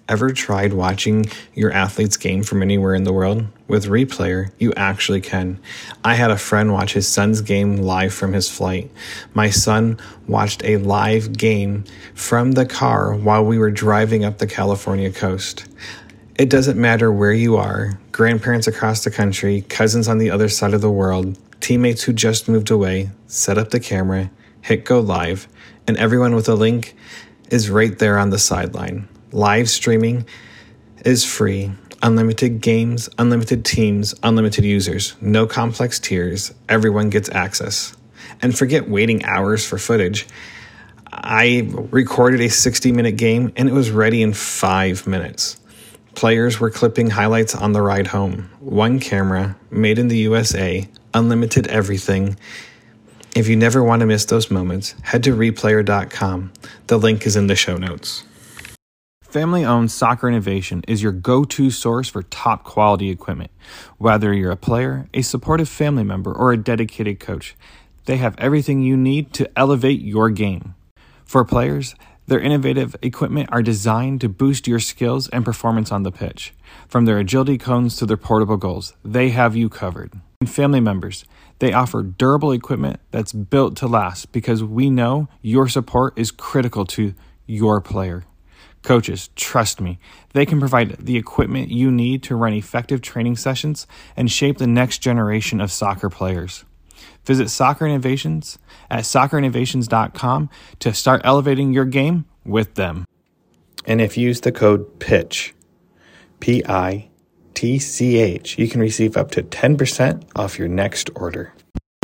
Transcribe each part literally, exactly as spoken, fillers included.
Ever tried watching your athlete's game from anywhere in the world? With Replayer, you actually can. I had a friend watch his son's game live from his flight. My son watched a live game from the car while we were driving up the California coast. It doesn't matter where you are, grandparents across the country, cousins on the other side of the world, teammates who just moved away, set up the camera, hit go live, and everyone with a link is right there on the sideline. Live streaming is free. Unlimited games, unlimited teams, unlimited users. No complex tiers. Everyone gets access. And forget waiting hours for footage. I recorded a sixty-minute game and it was ready in five minutes. Players were clipping highlights on the ride home. One camera, made in the U S A, unlimited everything. If you never want to miss those moments, head to replayer dot com. The link is in the show notes. Family-owned Soccer Innovation is your go-to source for top-quality equipment. Whether you're a player, a supportive family member, or a dedicated coach, they have everything you need to elevate your game. For players, their innovative equipment are designed to boost your skills and performance on the pitch. From their agility cones to their portable goals, they have you covered. And family members, they offer durable equipment that's built to last because we know your support is critical to your player. Coaches, trust me, they can provide the equipment you need to run effective training sessions and shape the next generation of soccer players. Visit Soccer Innovations at soccer innovations dot com to start elevating your game with them. And if you use the code PITCH, P I T C H, you can receive up to ten percent off your next order.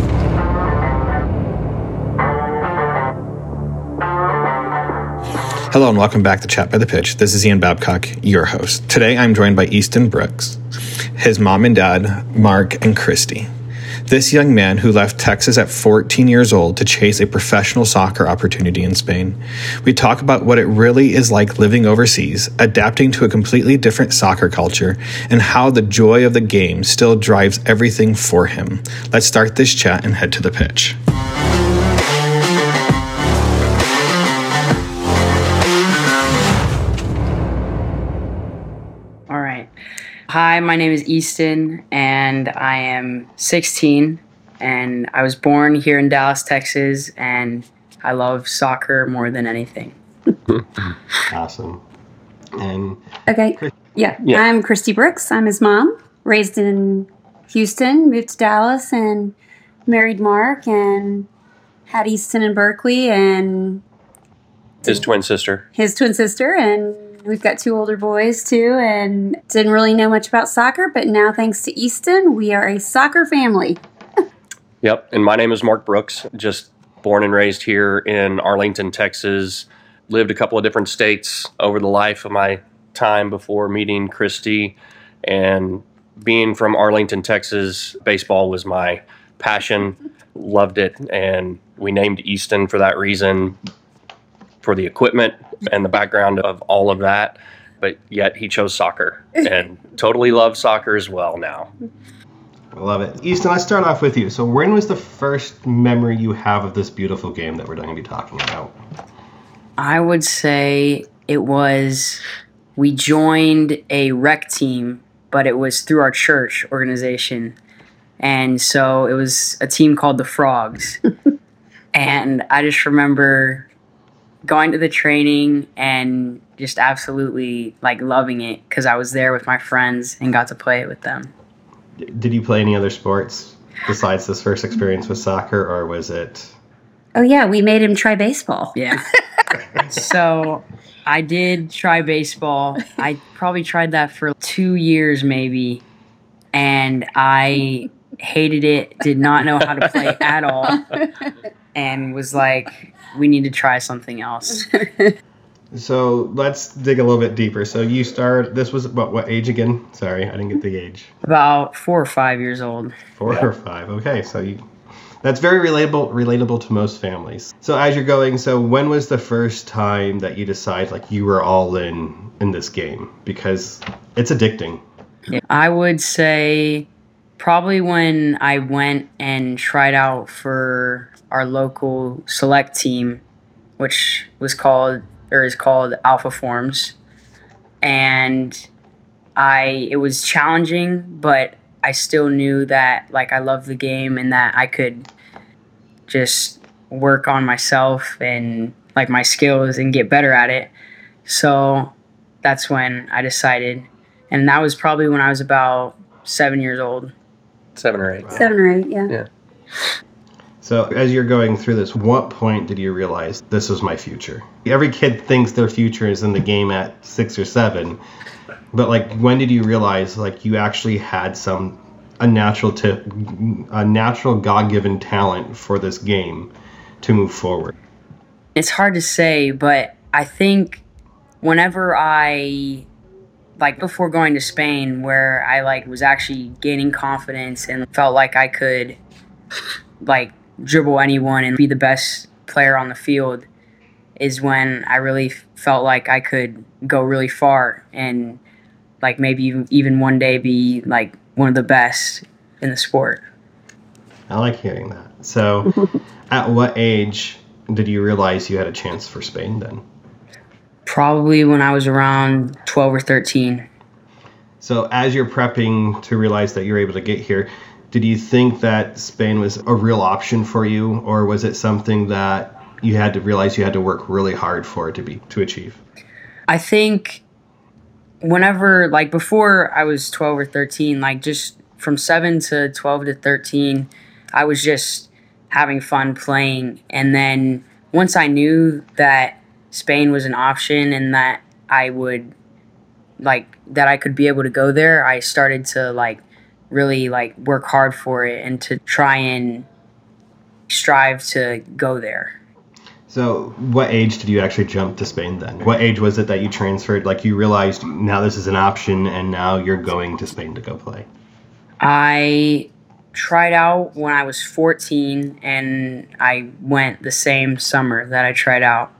Hello and welcome back to Chat by the Pitch. This is Ian Babcock, your host. Today I'm joined by Easton Brooks, his mom and dad, Mark and Christy. This young man who left Texas at fourteen years old to chase a professional soccer opportunity in Spain. We talk about what it really is like living overseas, adapting to a completely different soccer culture, and how the joy of the game still drives everything for him. Let's start this chat and head to the pitch. Hi, my name is Easton, and I am sixteen, and I was born here in Dallas, Texas, and I love soccer more than anything. Awesome. And okay, yeah. yeah, I'm Christy Brooks. I'm his mom, raised in Houston, moved to Dallas, and married Mark, and had Easton in Berkeley, and his twin sister. His twin sister, and we've got two older boys, too, and didn't really know much about soccer, but now, thanks to Easton, we are a soccer family. Yep, and my name is Mark Brooks, just born and raised here in Arlington, Texas. Lived a couple of different states over the life of my time before meeting Christy, and being from Arlington, Texas, baseball was my passion. Loved it, and we named Easton for that reason, for the equipment and the background of all of that, but yet he chose soccer and totally loves soccer as well now. I love it. Easton, let's start off with you. So when was the first memory you have of this beautiful game that we're going to be talking about? I would say it was, we joined a rec team, but it was through our church organization. And so it was a team called the Frogs. And I just remember going to the training and just absolutely like loving it because I was there with my friends and got to play it with them. Did you play any other sports besides this first experience with soccer, or was it? Oh yeah, we made him try baseball. Yeah. So I did try baseball. I probably tried that for two years maybe, and I hated it, did not know how to play at all, and was like, we need to try something else. So let's dig a little bit deeper. So you started, this was about what age again? Sorry, I didn't get the age. About four or five years old. Four yeah. or five. Okay, so you, that's very relatable relatable to most families. So as you're going, so when was the first time that you decided like you were all in in this game? Because it's addicting. Yeah. I would say probably when I went and tried out for our local select team, which was called or is called Alpha Forms. and I it was challenging, but I still knew that like I loved the game and that I could just work on myself and like my skills and get better at it. So that's when I decided, and that was probably when I was about seven years old. Seven or eight. Wow. Seven or eight, yeah. Yeah. So as you're going through this, what point did you realize this was my future? Every kid thinks their future is in the game at six or seven, but like when did you realize like you actually had some a natural to a natural God-given talent for this game to move forward? It's hard to say, but I think whenever I like before going to Spain, where I like was actually gaining confidence and felt like I could like dribble anyone and be the best player on the field, is when I really felt like I could go really far and like maybe even one day be like one of the best in the sport. I like hearing that. So at what age did you realize you had a chance for Spain then? Probably when I was around twelve or thirteen. So as you're prepping to realize that you're able to get here, did you think that Spain was a real option for you, or was it something that you had to realize you had to work really hard for it to be to achieve? I think whenever, like before I was twelve or thirteen, like just from seven to twelve to thirteen, I was just having fun playing. And then once I knew that Spain was an option and that I would like that I could be able to go there, I started to like really like work hard for it and to try and strive to go there. So what age did you actually jump to Spain then? What age was it that you transferred? Like you realized now this is an option and now you're going to Spain to go play? I tried out when I was fourteen and I went the same summer that I tried out.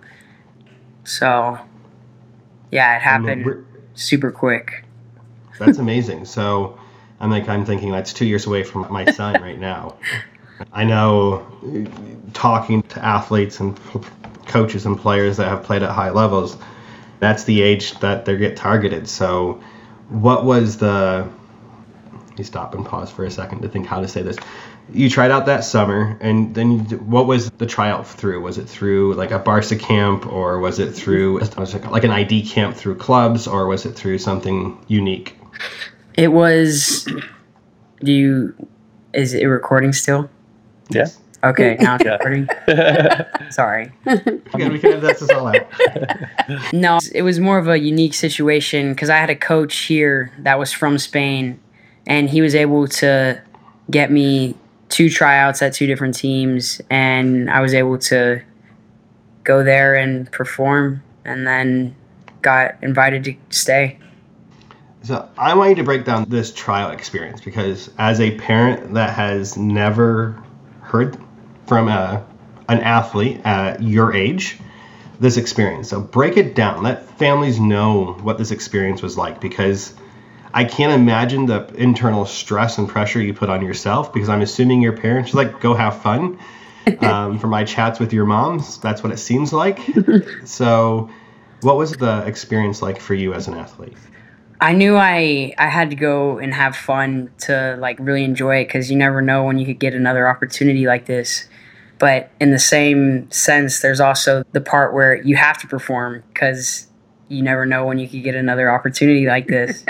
So yeah, it happened super quick. That's amazing. So I'm like, I'm thinking that's two years away from my son right now. I know talking to athletes and coaches and players that have played at high levels, that's the age that they get targeted. So what was the, let me stop and pause for a second to think how to say this. You tried out that summer, and then you, what was the tryout through? Was it through like a Barca camp, or was it through was it like an I D camp through clubs, or was it through something unique? It was, do you, is it recording still? Yes. Okay, now it's recording. Sorry. Okay, we can edit this all out. No, it was more of a unique situation because I had a coach here that was from Spain, and he was able to get me two tryouts at two different teams, and I was able to go there and perform, and then got invited to stay. So I want you to break down this trial experience, because as a parent that has never heard from a, an athlete at your age, this experience. So break it down. Let families know what this experience was like, because I can't imagine the internal stress and pressure you put on yourself, because I'm assuming your parents like, go have fun. Um, from my chats with your moms, that's what it seems like. So what was the experience like for you as an athlete? I knew I, I had to go and have fun to like really enjoy it, because you never know when you could get another opportunity like this. But in the same sense, there's also the part where you have to perform, because you never know when you could get another opportunity like this.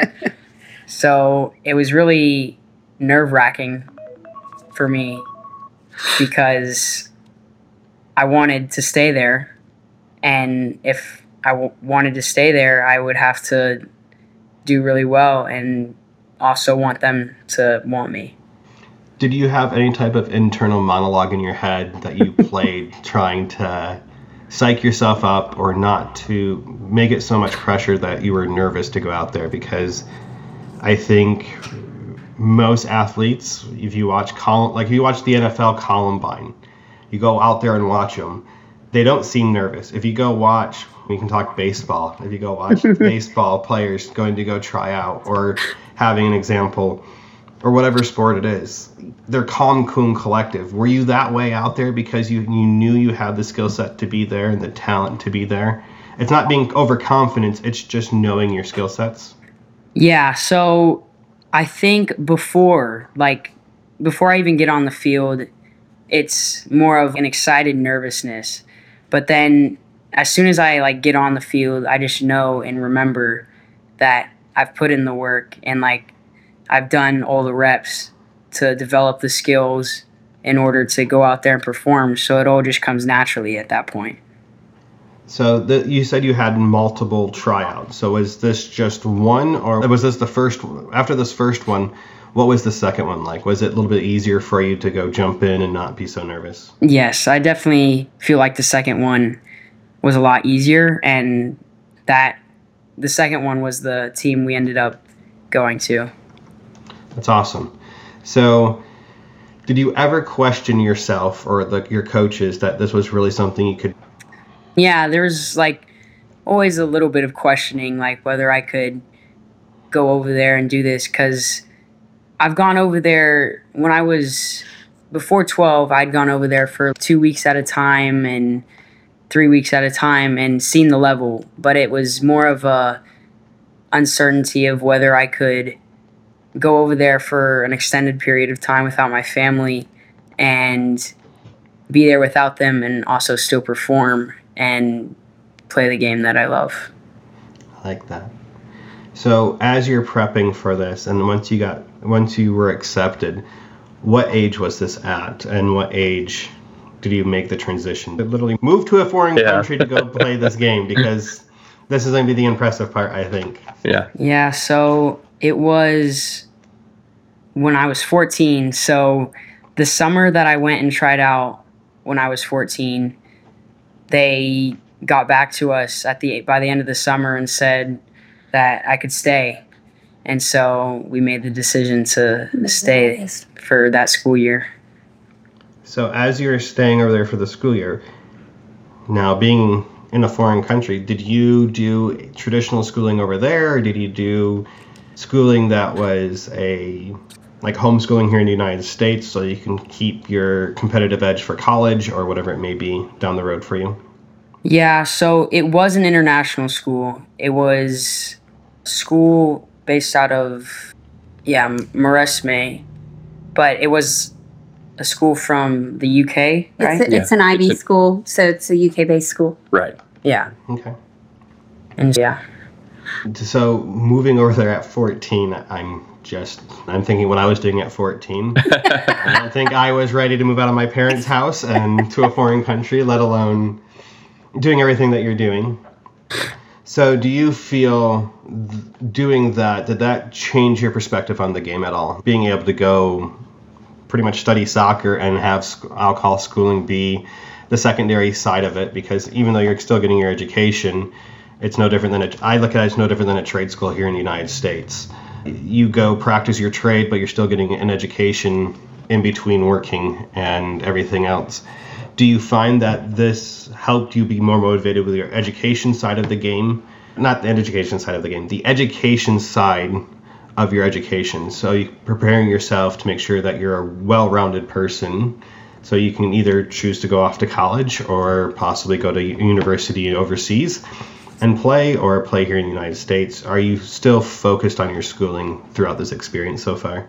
So it was really nerve-wracking for me, because I wanted to stay there. And if I w- wanted to stay there, I would have to do really well and also want them to want me. Did you have any type of internal monologue in your head that you played trying to psych yourself up, or not to make it so much pressure that you were nervous to go out there? Because I think most athletes, if you watch Col- like if you watch the N F L Columbine, you go out there and watch them, they don't seem nervous. If you go watch, we can talk baseball. If you go watch baseball players going to go try out, or having an example, or whatever sport it is, they're calm, cool, collective. Were you that way out there because you, you knew you had the skill set to be there and the talent to be there, It's not being overconfident, it's just knowing your skill sets? Yeah, so I think before, like, before I even get on the field, it's more of an excited nervousness. But then as soon as I, like, get on the field, I just know and remember that I've put in the work and, like, I've done all the reps to develop the skills in order to go out there and perform. So it all just comes naturally at that point. So the, you said you had multiple tryouts. So was this just one, or was this the first? After this first one, what was the second one like? Was it a little bit easier for you to go jump in and not be so nervous? Yes, I definitely feel like the second one was a lot easier, and that the second one was the team we ended up going to. That's awesome. So did you ever question yourself or the, your coaches that this was really something you could? Yeah, there was like always a little bit of questioning, like whether I could go over there and do this, because I've gone over there when I was before twelve. I'd gone over there for two weeks at a time and three weeks at a time and seen the level, but it was more of a uncertainty of whether I could go over there for an extended period of time without my family and be there without them and also still perform and play the game that I love. I like that. So as you're prepping for this, and once you got once you were accepted, what age was this at, and what age did you make the transition to literally move to a foreign Yeah. country to go play this game? Because this is going to be the impressive part, I think. Yeah. Yeah, so it was when I was fourteen. So the summer that I went and tried out when I was fourteen, they got back to us at the by the end of the summer and said that I could stay. And so we made the decision to stay for that school year. So as you're staying over there for the school year, now being in a foreign country, did you do traditional schooling over there, or did you do schooling that was a like homeschooling here in the United States so you can keep your competitive edge for college or whatever it may be down the road for you? Yeah, so it was an international school. It was school based out of, yeah, Maresme, but it was a school from the U K, right? It's, a, it's an I B It's a- school, so it's a U K-based school. Right. Yeah. Okay. And yeah. So moving over there at fourteen, I'm just, I'm thinking what I was doing at fourteen. I don't think I was ready to move out of my parents' house and to a foreign country, let alone doing everything that you're doing. So do you feel th- doing that, did that change your perspective on the game at all? Being able to go pretty much study soccer and have sc- alcohol schooling be the secondary side of it, because even though you're still getting your education, it's no different than a, I look at it as no different than a trade school here in the United States. You go practice your trade, but you're still getting an education in between working and everything else. Do you find that this helped you be more motivated with your education side of the game? Not the education side of the game, the education side of your education. So you preparing yourself to make sure that you're a well-rounded person, so you can either choose to go off to college or possibly go to university overseas and play, or play here in the United States. Are you still focused on your schooling throughout this experience so far?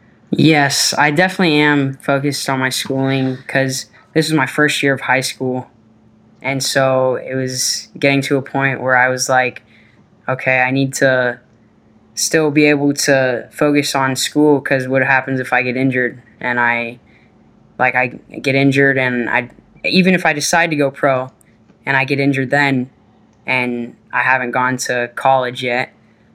Yes, I definitely am focused on my schooling because this was my first year of high school. And so it was getting to a point where I was like, okay, I need to still be able to focus on school, because what happens if I get injured and I like I get injured and I even if I decide to go pro and I get injured then and I haven't gone to college yet,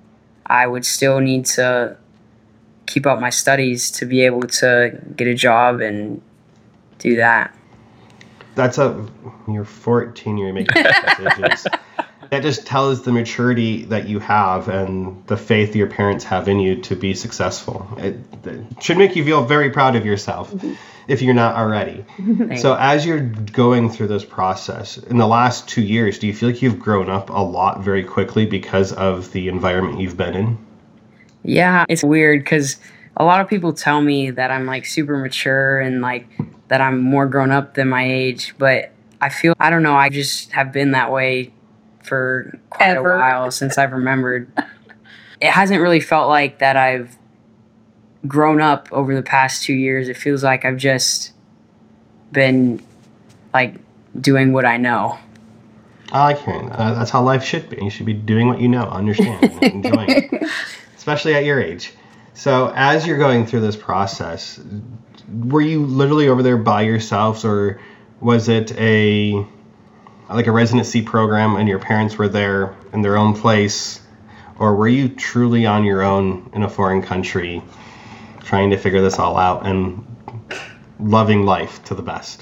I would still need to keep up my studies to be able to get a job and do that. That's a, you're fourteen, you're making decisions. That just tells the maturity that you have and the faith your parents have in you to be successful. It, it should make you feel very proud of yourself if you're not already. So as you're going through this process, in the last two years, do you feel like you've grown up a lot very quickly because of the environment you've been in? Yeah, it's weird because a lot of people tell me that I'm like super mature and like that I'm more grown up than my age, but I feel, I don't know, I just have been that way for quite Ever. a while since I've remembered. It hasn't really felt like that I've grown up over the past two years. It feels like I've just been like doing what I know. I like hearing that. Uh, that's how life should be. You should be doing what you know, understand, and enjoying it, especially at your age. So as you're going through this process, were you literally over there by yourselves, or was it a like a residency program and your parents were there in their own place, or were you truly on your own in a foreign country trying to figure this all out and loving life to the best?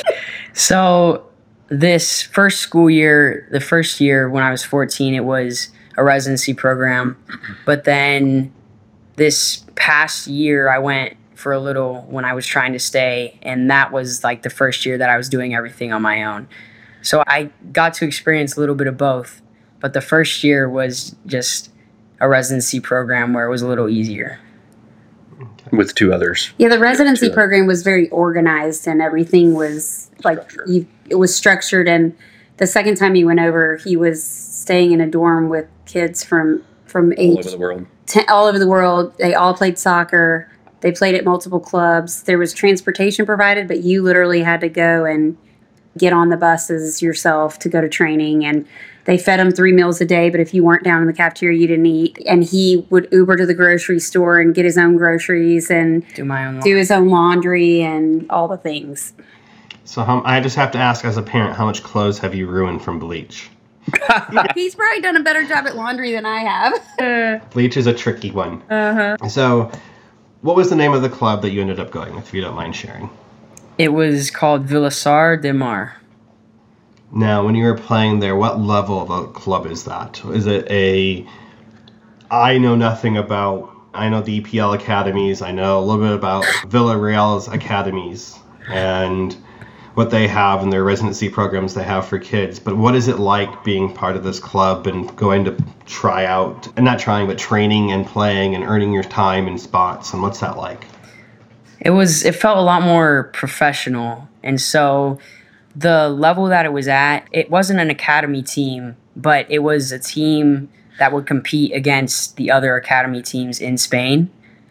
So this first school year, the first year when I was fourteen, it was a residency program. But then this past year, I went for a little when I was trying to stay, and that was like the first year that I was doing everything on my own. So I got to experience a little bit of both, but the first year was just a residency program where it was a little easier. With two others. Yeah, the residency Two. program was very organized and everything was like you, it was structured. And the second time he went over, he was staying in a dorm with kids from from All age over the world. ten, all over the world. They all played soccer. They played at multiple clubs. There was transportation provided, but you literally had to go and get on the buses yourself to go to training. And they fed him three meals a day, but if you weren't down in the cafeteria, you didn't eat. And he would Uber to the grocery store and get his own groceries and Do my own do his own laundry and all the things. So how, I just have to ask, as a parent, how much clothes have you ruined from bleach? He's probably done a better job at laundry than I have. Bleach is a tricky one. Uh-huh. So what was the name of the club that you ended up going with, if you don't mind sharing? It was called Villassar de Mar. Now, when you were playing there, what level of a club is that? Is it a, I know nothing about, I know the E P L academies, I know a little bit about Villarreal's academies and what they have and their residency programs they have for kids, but what is it like being part of this club and going to try out, and not trying, but training and playing and earning your time in spots, and what's that like? It was, it felt a lot more professional. And so the level that it was at, it wasn't an academy team, but it was a team that would compete against the other academy teams in Spain.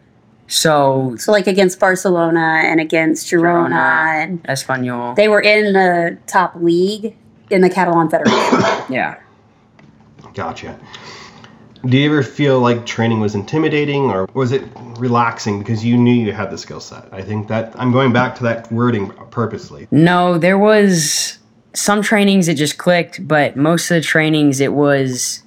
So, So like against Barcelona and against Girona, Girona, and Espanyol. they were in the top league in the Catalan Federation. Yeah. Gotcha. Do you ever feel like training was intimidating, or was it relaxing because you knew you had the skill set? I think that I'm going back to that wording purposely. No, there was some trainings it just clicked, but most of the trainings it was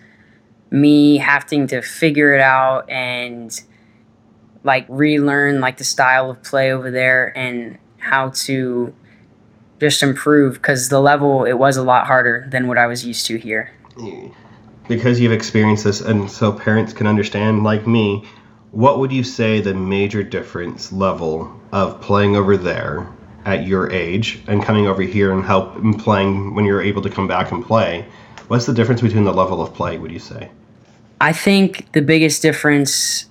me having to figure it out and like relearn like the style of play over there and how to just improve, because the level, it was a lot harder than what I was used to here. Because you've experienced this, and so parents can understand, like me, what would you say the major difference level of playing over there at your age and coming over here and help and playing when you're able to come back and play? What's the difference between the level of play, would you say? I think the biggest difference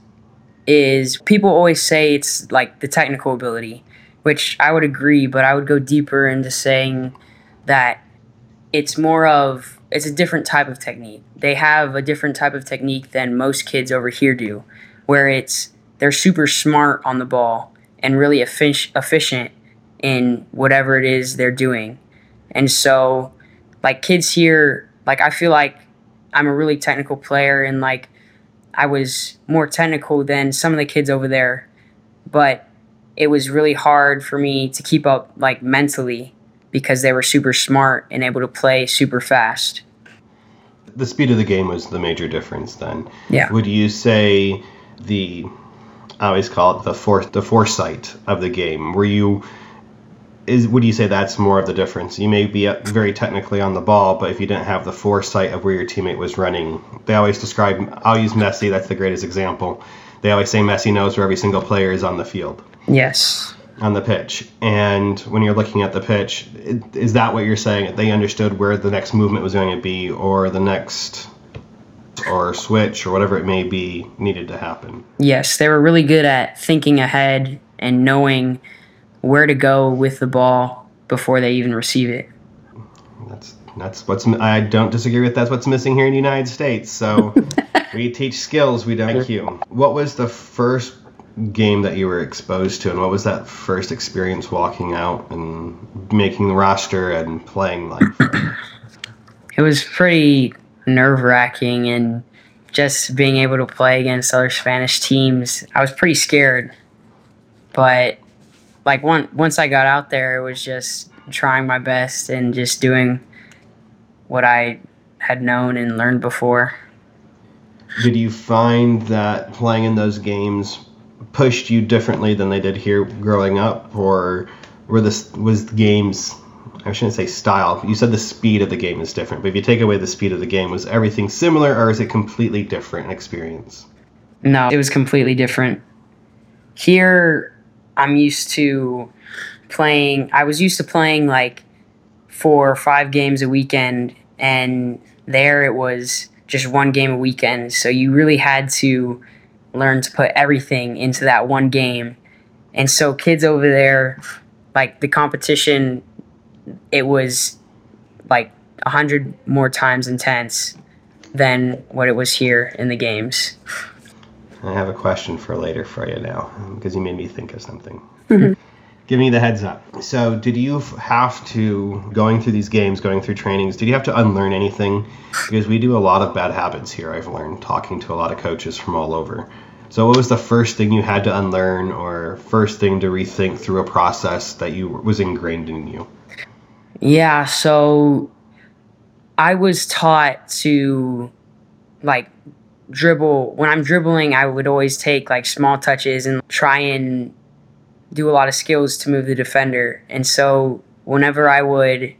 is people always say it's like the technical ability, which I would agree, but I would go deeper into saying that it's more of, it's a different type of technique. They have a different type of technique than most kids over here do, where it's, they're super smart on the ball and really effic- efficient in whatever it is they're doing. And so, like, kids here, like, I feel like I'm a really technical player, and like I was more technical than some of the kids over there, but it was really hard for me to keep up like mentally because they were super smart and able to play super fast. The speed of the game was the major difference then. Yeah. Would you say the, I always call it the for, the foresight of the game, were you, is would you say that's more of the difference? You may be very technically on the ball, but if you didn't have the foresight of where your teammate was running, they always describe, I'll use Messi, that's the greatest example. They always say Messi knows where every single player is on the field. Yes. On the pitch. And when you're looking at the pitch, is that what you're saying? They understood where the next movement was going to be, or the next, or switch, or whatever it may be, needed to happen? Yes, they were really good at thinking ahead and knowing where to go with the ball before they even receive it. That's That's what's I don't disagree with. That's what's missing here in the United States. So we teach skills, we don't I Q. What was the first game that you were exposed to, and what was that first experience walking out and making the roster and playing like? It was pretty nerve-wracking, and just being able to play against other Spanish teams, I was pretty scared. But like one, once I got out there, it was just trying my best and just doing what I had known and learned before. Did you find that playing in those games pushed you differently than they did here growing up, or were this was the games, I shouldn't say style, you said the speed of the game is different, but if you take away the speed of the game, was everything similar, or is it completely different experience? No, it was completely different. Here, I'm used to playing, I was used to playing like four or five games a weekend, and there it was just one game a weekend, so you really had to learn to put everything into that one game. And so kids over there, like the competition, it was like a hundred more times intense than what it was here in the games. I have a question for later for you now, because you made me think of something. Mm-hmm. Give me the heads up. So did you have to, going through these games, going through trainings, did you have to unlearn anything? Because we do a lot of bad habits here, I've learned, talking to a lot of coaches from all over. So what was the first thing you had to unlearn, or first thing to rethink through a process that you was ingrained in you? Yeah, so I was taught to, like, dribble. When I'm dribbling, I would always take, like, small touches and try and do a lot of skills to move the defender. And so whenever I would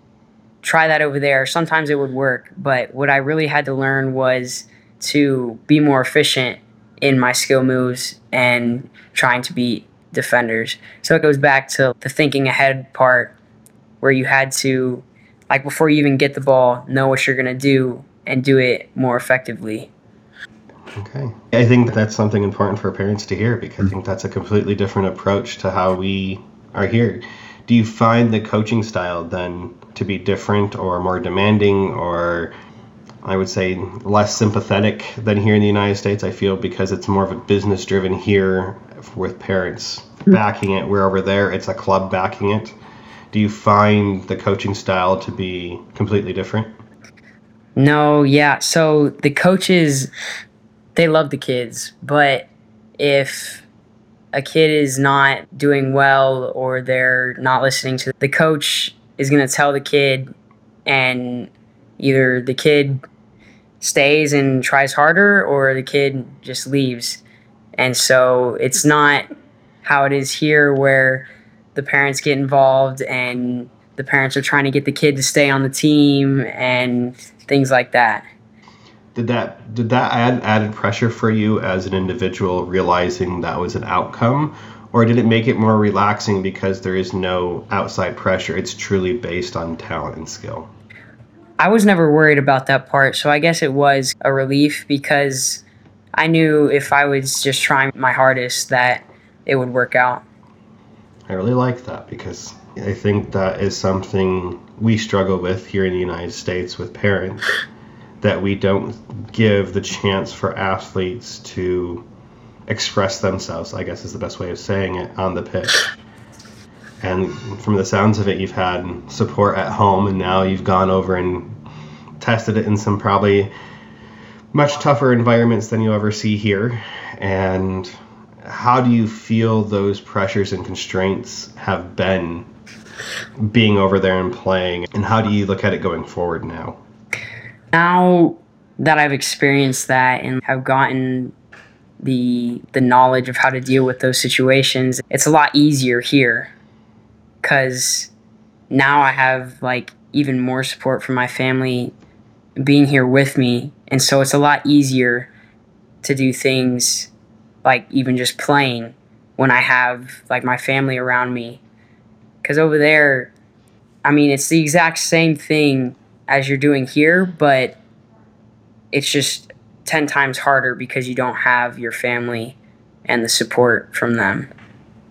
try that over there, sometimes it would work. But what I really had to learn was to be more efficient in my skill moves and trying to beat defenders. So it goes back to the thinking ahead part, where you had to, like, before you even get the ball, know what you're going to do and do it more effectively. Okay. I think that's something important for parents to hear, because I think that's a completely different approach to how we are here. Do you find the coaching style then to be different or more demanding, or I would say less sympathetic than here in the United States? I feel because it's more of a business driven here with parents backing it, where over there it's a club backing it. Do you find the coaching style to be completely different? No, yeah. So the coaches, they love the kids, but if a kid is not doing well or they're not listening to the coach, is going to tell the kid, and either the kid stays and tries harder or the kid just leaves. And so it's not how it is here, where the parents get involved and the parents are trying to get the kid to stay on the team and things like that. Did that did that add added pressure for you as an individual, realizing that was an outcome, or did it make it more relaxing because there is no outside pressure? It's truly based on talent and skill. I was never worried about that part, so I guess it was a relief, because I knew if I was just trying my hardest that it would work out. I really like that, because I think that is something we struggle with here in the United States with parents, that we don't give the chance for athletes to express themselves, I guess is the best way of saying it, on the pitch. And from the sounds of it, you've had support at home, and now you've gone over and tested it in some probably much tougher environments than you'll ever see here. And how do you feel those pressures and constraints have been being over there and playing, and how do you look at it going forward now? Now that I've experienced that and have gotten the the knowledge of how to deal with those situations, it's a lot easier here, because now I have like even more support from my family being here with me, and so it's a lot easier to do things like even just playing when I have like my family around me. Because over there, I mean, it's the exact same thing as you're doing here, but it's just ten times harder because you don't have your family and the support from them.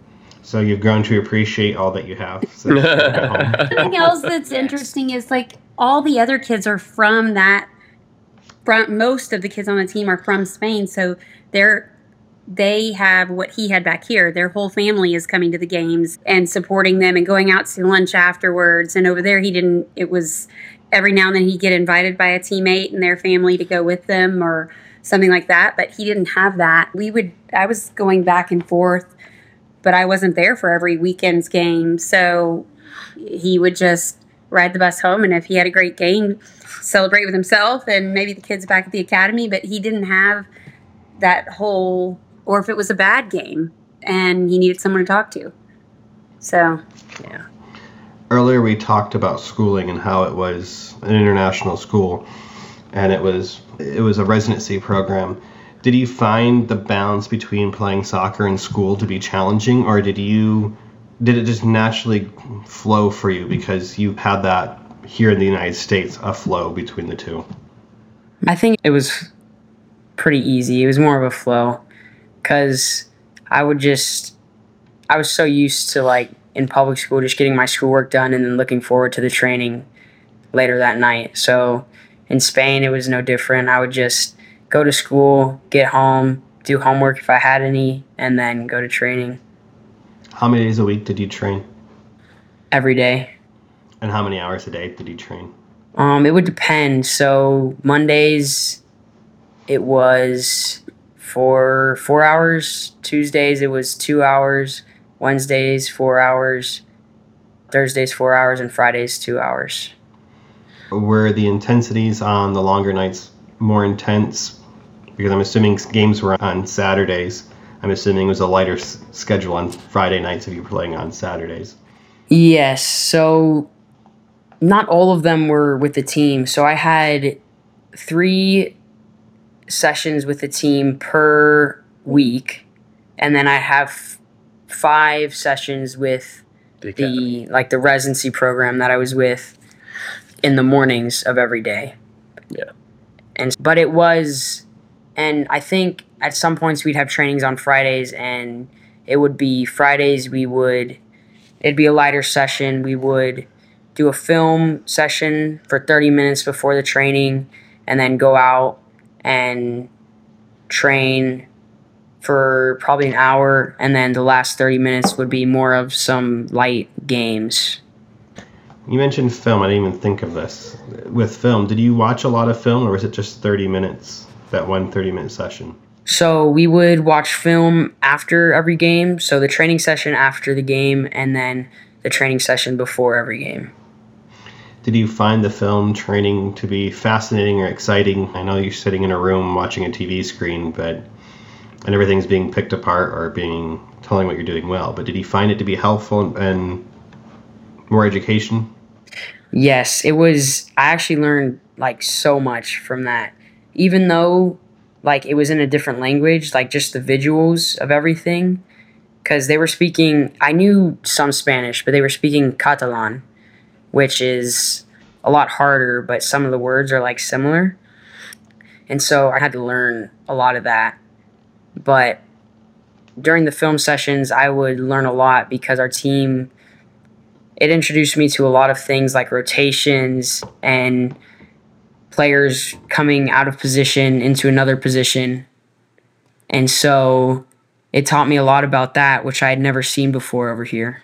So you've grown to appreciate all that you have. So Something else that's interesting is like all the other kids are from that. From most of the kids on the team are from Spain, so they're they have what he had back here. Their whole family is coming to the games and supporting them and going out to lunch afterwards. And over there, he didn't. It was every now and then he'd get invited by a teammate and their family to go with them or something like that. But he didn't have that. We would. I was going back and forth, but I wasn't there for every weekend's game. So he would just ride the bus home, and if he had a great game, celebrate with himself and maybe the kids back at the academy. But he didn't have that whole, or if it was a bad game and he needed someone to talk to. So, yeah. Earlier we talked about schooling and how it was an international school, and it was it was a residency program. Did you find the balance between playing soccer and school to be challenging, or did you did it just naturally flow for you because you had that here in the United States, a flow between the two? I think it was pretty easy. It was more of a flow because I would just, I was so used to, like, in public school, just getting my schoolwork done and then looking forward to the training later that night. So in Spain, it was no different. I would just go to school, get home, do homework if I had any, and then go to training. How many days a week did you train? Every day. And how many hours a day did you train? Um, it would depend. So Mondays, it was for four hours. Tuesdays, it was two hours. Wednesdays, four hours. Thursdays, four hours. And Fridays, two hours. Were the intensities on the longer nights more intense? Because I'm assuming games were on Saturdays. I'm assuming it was a lighter s- schedule on Friday nights if you were playing on Saturdays. Yes. So not all of them were with the team. So I had three sessions with the team per week, and then I have five sessions with The the academy. like the residency program that I was with in the mornings of every day. Yeah. And but it was, and I think at some points we'd have trainings on Fridays, and it would be Fridays we would, it'd be a lighter session. We would do a film session for thirty minutes before the training and then go out and train for probably an hour, and then the last thirty minutes would be more of some light games. You mentioned film. I didn't even think of this. With film, did you watch a lot of film, or was it just thirty minutes, that one thirty-minute session? So we would watch film after every game, so the training session after the game, and then the training session before every game. Did you find the film training to be fascinating or exciting? I know you're sitting in a room watching a T V screen, but and everything's being picked apart or being telling what you're doing well. But did you find it to be helpful and more education? Yes, it was. I actually learned like so much from that, even though like it was in a different language, like just the visuals of everything, because they were speaking. I knew some Spanish, but they were speaking Catalan, which is a lot harder, but some of the words are like similar. And so I had to learn a lot of that. But during the film sessions, I would learn a lot because our team, it introduced me to a lot of things like rotations and players coming out of position into another position. And so it taught me a lot about that, which I had never seen before over here.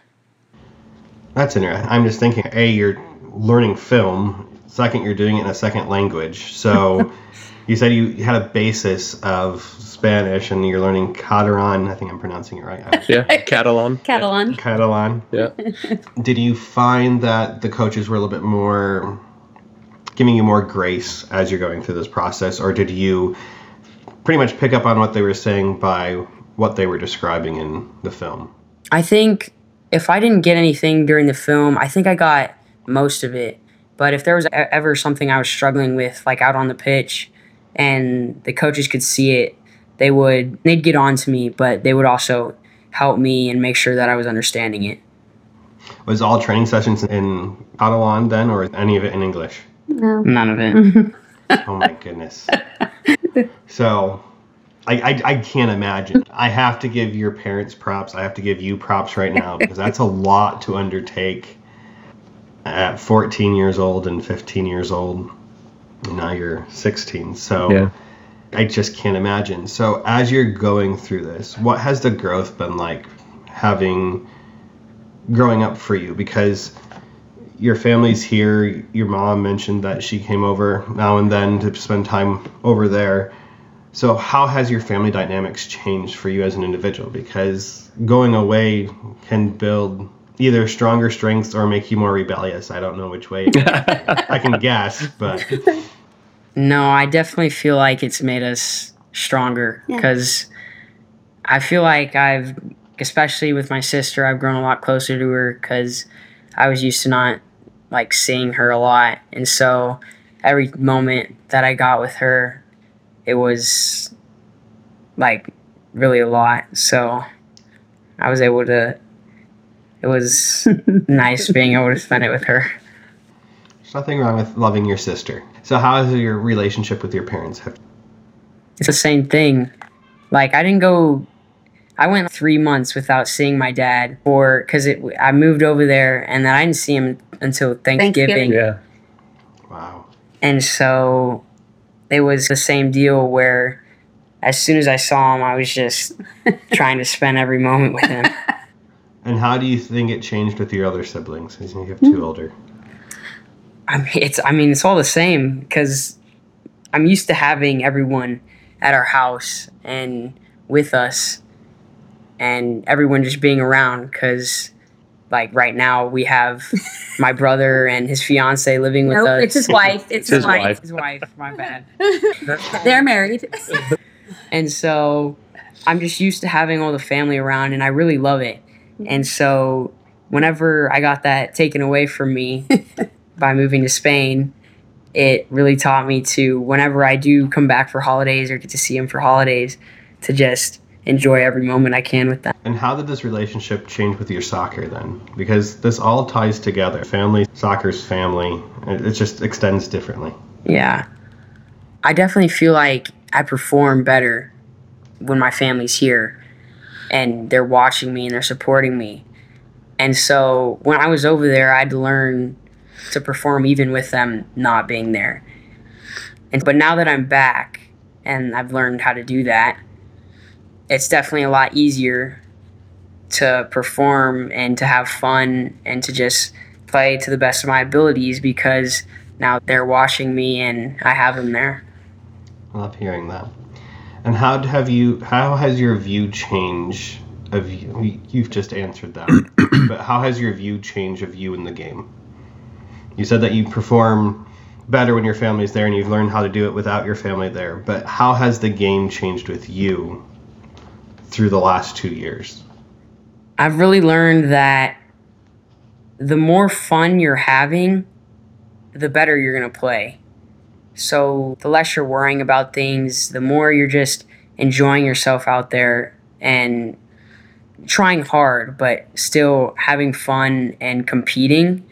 That's interesting. I'm just thinking, A, you're learning film. Second, you're doing it in a second language. So you said you had a basis of Spanish and you're learning Catalan. I think I'm pronouncing it right. I- Yeah, Catalan. Catalan. Catalan. Yeah. Did you find that the coaches were a little bit more giving you more grace as you're going through this process, or did you pretty much pick up on what they were saying by what they were describing in the film? I think if I didn't get anything during the film, I think I got most of it. But if there was e- ever something I was struggling with, like out on the pitch, and the coaches could see it, they would, they'd get on to me, but they would also help me and make sure that I was understanding it. Was all training sessions in Catalan then, or any of it in English? No. None of it. Oh my goodness. So I, I, I can't imagine. I have to give your parents props. I have to give you props right now because that's a lot to undertake. at fourteen years old and fifteen years old. And now you're sixteen. So Yeah. I just can't imagine. So as you're going through this, what has the growth been like having growing up for you? Because your family's here. Your mom mentioned that she came over now and then to spend time over there. So how has your family dynamics changed for you as an individual? Because going away can build either stronger strengths or make you more rebellious. I don't know which way. I can guess, but No, I definitely feel like it's made us stronger Yeah. because I feel like I've, especially with my sister, I've grown a lot closer to her because I was used to not like seeing her a lot. And so every moment that I got with her, it was like really a lot. So I was able to, it was nice being able to spend it with her. there's nothing wrong with loving your sister. So how has your relationship with your parents have? It's the same thing. Like I didn't go, I went three months without seeing my dad or because it I moved over there and then I didn't see him until Thanksgiving. Thanksgiving. Yeah. Wow. And so it was the same deal where as soon as I saw him, I was just trying to spend every moment with him. And how do you think it changed with your other siblings? Because you have two older. I mean, it's I mean, it's all the same because I'm used to having everyone at our house and with us and everyone just being around because like right now we have my brother and his fiance living with Nope, us. it's his wife. It's, his, his wife. wife. His wife, my bad. They're married. And so I'm just used to having all the family around and I really love it. And so whenever I got that taken away from me by moving to Spain, it really taught me to, whenever I do come back for holidays or get to see him for holidays, to just enjoy every moment I can with them. And how did this relationship change with your soccer then? Because this all ties together. Family, soccer's family. It it just extends differently. Yeah. I definitely feel like I perform better when my family's here and they're watching me and they're supporting me. And so when I was over there, I had to learn to perform even with them not being there. And but now that I'm back and I've learned how to do that, it's definitely a lot easier to perform and to have fun and to just play to the best of my abilities because now they're watching me and I have them there. I love hearing that. And how have you? How has your view changed of you? You've just answered that, but how has your view changed of you in the game? You said that you perform better when your family's there, and you've learned how to do it without your family there. But how has the game changed with you through the last two years? I've really learned that the more fun you're having, the better you're going to play. So the less you're worrying about things, the more you're just enjoying yourself out there and trying hard, but still having fun and competing,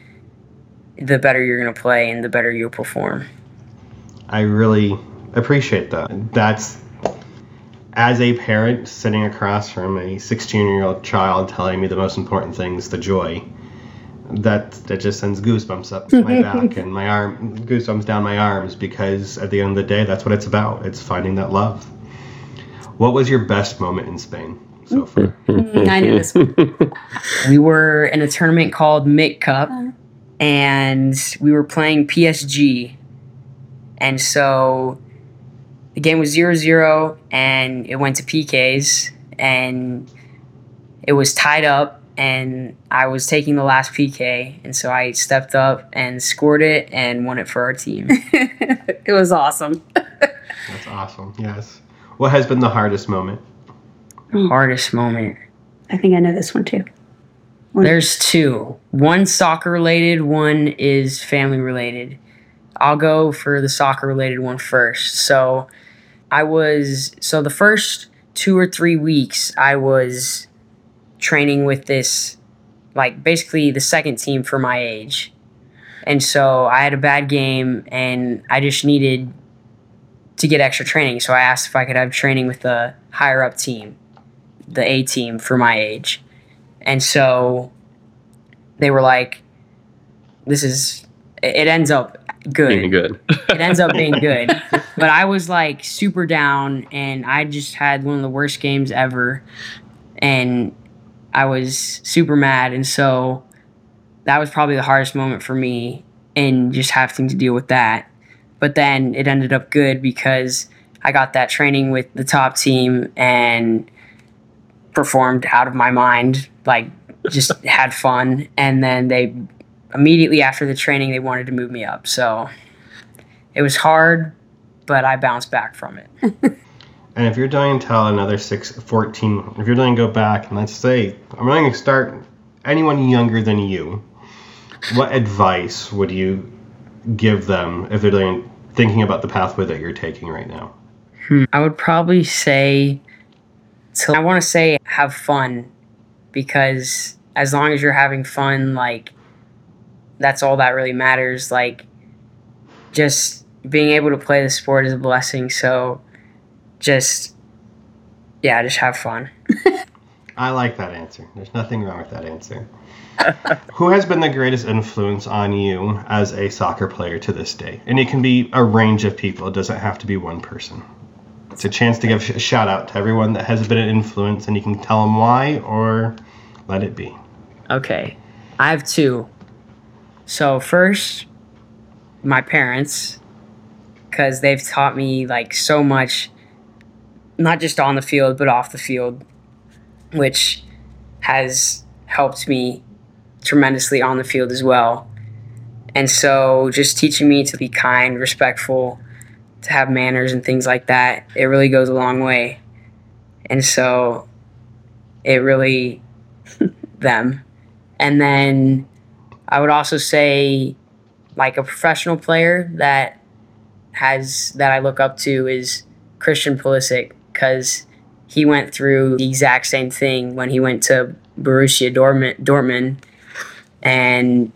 the better you're going to play and the better you'll perform. I really appreciate that. That's, as a parent sitting across from a sixteen-year-old child telling me the most important things, the joy, that that just sends goosebumps up my back and my arm, goosebumps down my arms, because at the end of the day, that's what it's about. It's finding that love. What was your best moment in Spain so far? I knew this one. We were in a tournament called M I C Cup, and we were playing P S G. And so the game was zero zero, and it went to P Ks, and it was tied up, and I was taking the last P K, and so I stepped up and scored it and won it for our team. It was awesome. That's awesome. Yes. What has been the hardest moment? Hardest moment. I think I know this one too. There's two. One soccer related, one is family related. I'll go for the soccer related one first. So I was, so the first two or three weeks, I was training with this, like basically the second team for my age. And so I had a bad game and I just needed to get extra training. So I asked if I could have training with the higher up team, the A team for my age. And so they were like, this is, it ends up good. Being good. It ends up being good. But I was like super down, and I just had one of the worst games ever, and I was super mad. And so that was probably the hardest moment for me, and just having to deal with that. But then it ended up good because I got that training with the top team and performed out of my mind, like just had fun. And then they immediately after the training, they wanted to move me up. So it was hard, but I bounced back from it. And if you're going to tell another six, fourteen, if you're going to go back and let's say, I'm going to start anyone younger than you, what advice would you give them if they're doing, thinking about the pathway that you're taking right now? Hmm. I would probably say, to, I want to say have fun, because as long as you're having fun, like, that's all that really matters. Like, just being able to play the sport is a blessing. So just, yeah, just have fun. I like that answer. There's nothing wrong with that answer. Who has been the greatest influence on you as a soccer player to this day? And it can be a range of people. It doesn't have to be one person. It's a chance to give a shout out to everyone that has been an influence, and you can tell them why or let it be. Okay. I have two. So first, my parents, because they've taught me like so much, not just on the field, but off the field, which has helped me tremendously on the field as well. And so just teaching me to be kind, respectful, to have manners and things like that, it really goes a long way. And so it really, them. And then I would also say, like, a professional player that has, that I look up to is Christian Pulisic, because he went through the exact same thing when he went to Borussia Dortmund, Dortmund and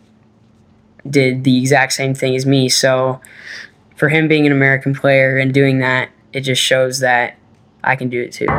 did the exact same thing as me. So for him being an American player and doing that, it just shows that I can do it too.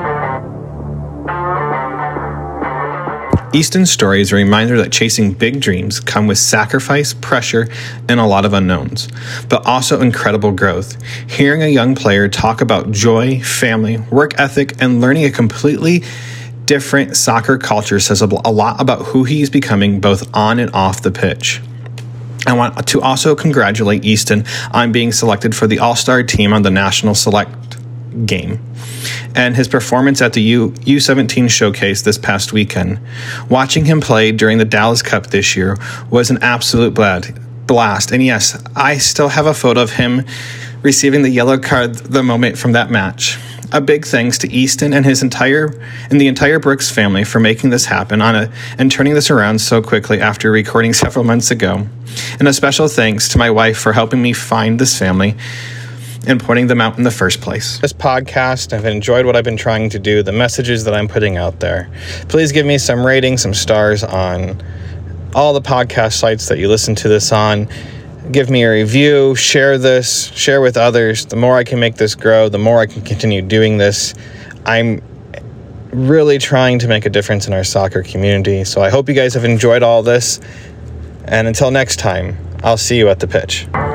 Easton's story is a reminder that chasing big dreams come with sacrifice, pressure, and a lot of unknowns, but also incredible growth. Hearing a young player talk about joy, family, work ethic, and learning a completely different soccer culture says a lot about who he's becoming both on and off the pitch. I want to also congratulate Easton on being selected for the All-Star team on the National Select game, and his performance at the U, U seventeen showcase this past weekend. Watching him play during the Dallas Cup this year was an absolute blast. And yes, I still have a photo of him receiving the yellow card the moment from that match. A big thanks to Easton and his entire and the entire Brooks family for making this happen on a and turning this around so quickly after recording several months ago. And a special thanks to my wife for helping me find this family and pointing them out in the first place. This podcast, I've enjoyed what I've been trying to do, the messages that I'm putting out there. Please give me some ratings, some stars on all the podcast sites that you listen to this on. Give me a review, share this, share with others. The more I can make this grow, the more I can continue doing this. I'm really trying to make a difference in our soccer community. So I hope you guys have enjoyed all this. And until next time, I'll see you at the pitch.